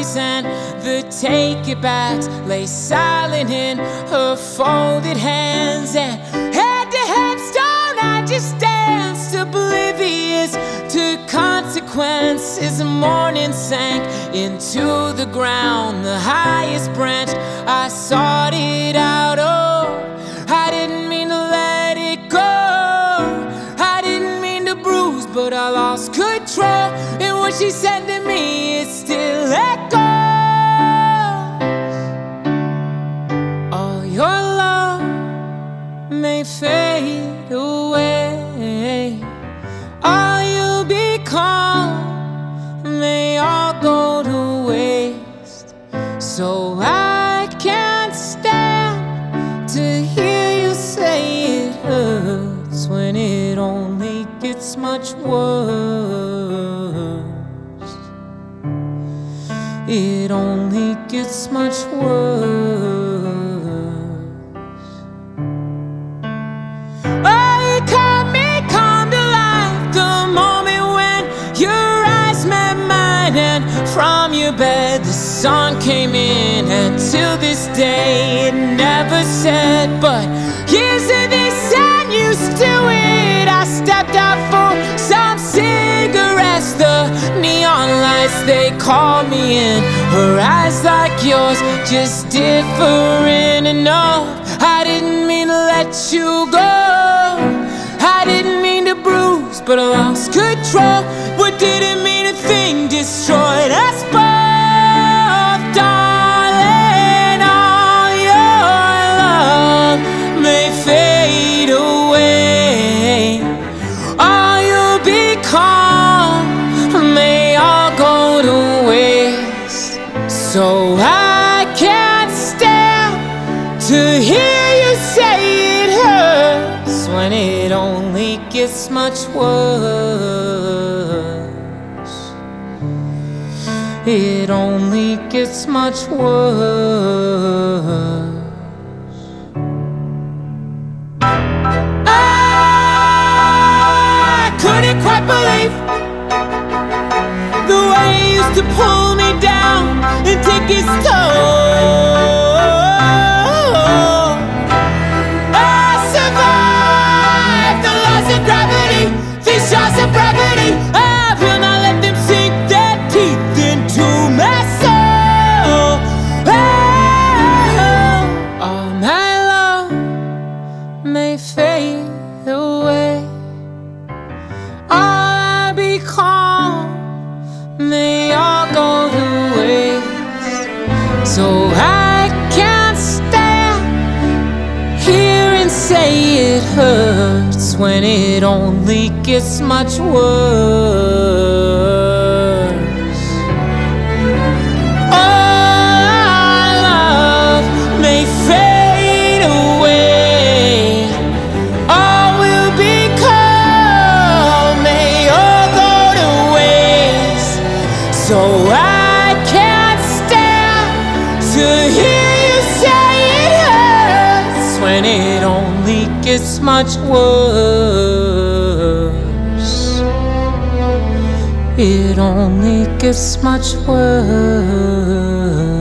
promise and the take it backs lay silent in her folded hands, and head to headstone I just danced, oblivious to consequences. The morning sank into the ground, the highest branch I sought it out. Oh, I didn't mean to let it go, I didn't mean to bruise, but I lost control, and what she said to me, it still echoes. All your love may fade away, all you become may all go to waste. So I can't stand to hear you say it hurts when it only gets much worse. It only gets much worse. Oh, you caught me come to life the moment when your eyes met mine, and from your bed the sun came in, and till this day it never said, but years of this and used to it. I stepped out for some cigarettes, the neon lights, they called me in. Her eyes like yours, just different enough. I didn't mean to let you go, I didn't mean to bruise, but I lost control. What didn't mean a thing destroyed us both, darling. All your love may fade away, all you become may all go to waste. So I can't stand to hear you say it hurts when it only gets much worse. It only gets much worse. I couldn't quite believe the way he used to pull me down and take his toll. I survived the laws of gravity, these shots of gravity. I will not let them sink their teeth into my soul. Oh, all my love may fade away, all I become may all go to waste. So I can't stand here and say it hurts when it only gets much worse. All our love may fade away, all will become may all go to waste. So I can't stand to hear you say it hurts when it only gets much worse. It only gets much worse.